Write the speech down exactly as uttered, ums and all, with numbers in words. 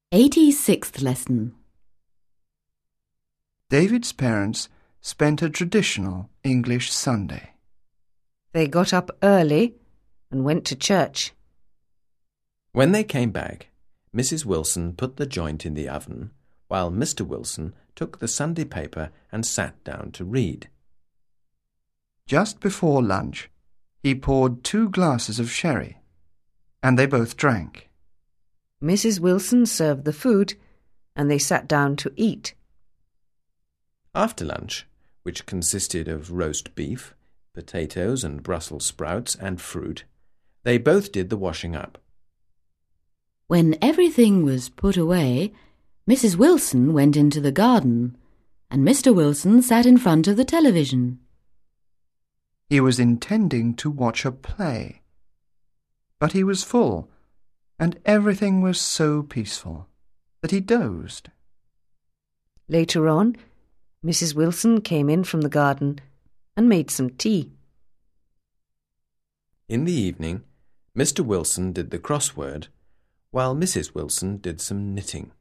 eighty-sixth lesson. David's parents spent a traditional English Sunday. They got up early and went to church. When they came back, Missus Wilson put the joint in the oven, while Mister Wilson took the Sunday paper and sat down to read. Just before lunch, he poured two glasses of sherry, and they both drank. Missus Wilson served the food, and they sat down to eat. After lunch, which consisted of roast beef, potatoes and Brussels sprouts and fruit, they both did the washing up. When everything was put away, Missus Wilson went into the garden, and Mister Wilson sat in front of the television. He was intending to watch a play, but he was full, and everything was so peaceful that he dozed. Later on, Missus Wilson came in from the garden and made some tea. In the evening, Mister Wilson did the crossword, while Missus Wilson did some knitting.